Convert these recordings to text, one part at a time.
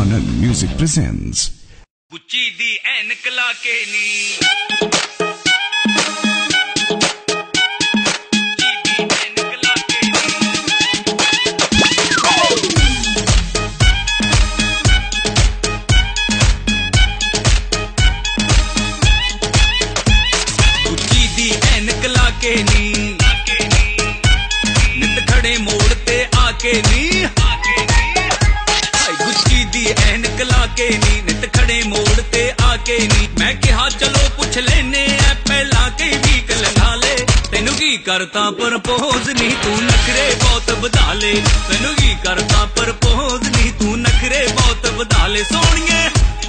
Anand Music presents Gucci di ऐनक लाके नी नित खड़े मोड़ ते आके नी गुच्ची दी ऐनक लाके नी नित खड़े मोड़ ते आके नी मैं कहा चलो पुछ लेने ऐ पहला के वीक लगा ले तेनू की करता प्रपोज नी तू नखरे बहुत वधा ले तेनू की करता प्रपोज नी तू नखरे बहुत वधा ले सोहणिए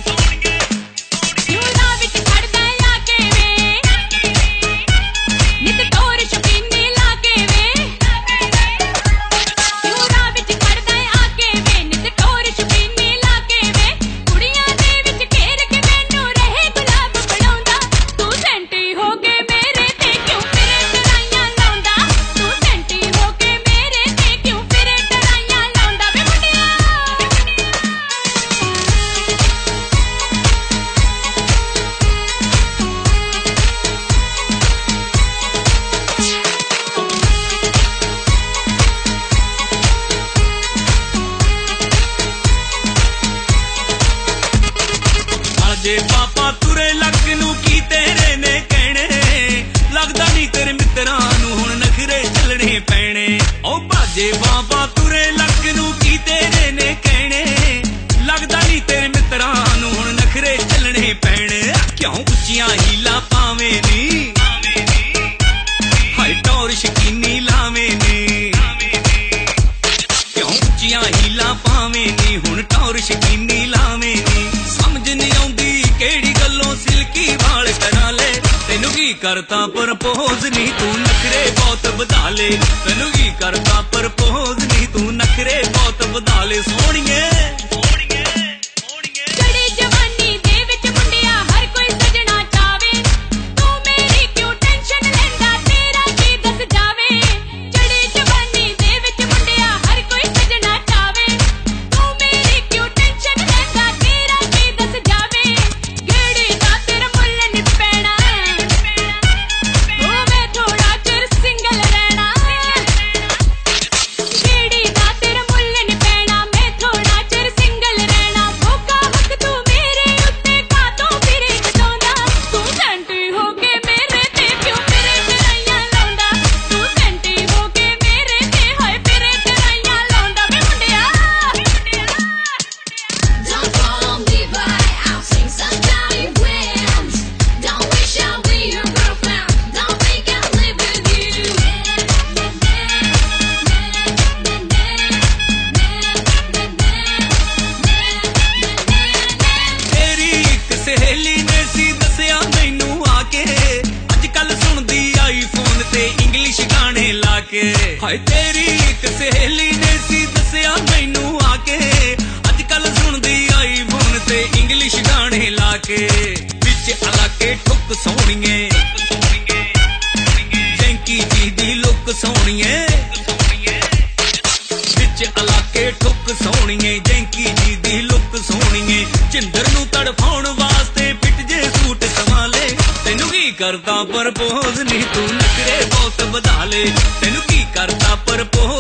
जे पापा तुरे लक नू की तेरे ने कहने लगदा नहीं तेरे मित्रां नू हुण नखरे चलने पैणे ओ भाजे पापा तुरे लक नू की तेरे ने कहने लगदा नहीं तेरे मित्रां नू हुण नखरे चलने पैणे क्यों उच्चियां हीला पावे नी हाय टौर शकीनी लावे नी क्यों उच्चियां हीला पावे नी हुण टौर शकीनी लावे नी समझ नहीं आउंदी केड़ी गल्लों सिल्की वाल करा ले तेनू की करता प्रपोज नी तू नखरे बहुत वधा ले तेनू की करता प्रपोज नी तू नखरे बहुत वधा ले सोहणिए हाय तेरी एक सहेली ने सी दसिया मैनू आके अजकल सुनदी आईफोन ते इंग्लिश गाने लाके विच इलाके ठुक सोहणिए जैंकी जी दी लुक सोहणिए विच इलाके ठुक सोहणिए जैंकी जी दी लुक सोहणिए जिंदर नू तड़फाउण वास्ते फिट जे सूट संभाले तेनू की करता प्रपोज नी तू नखरे बहुत वधा ले तेनू की करता प्रपोज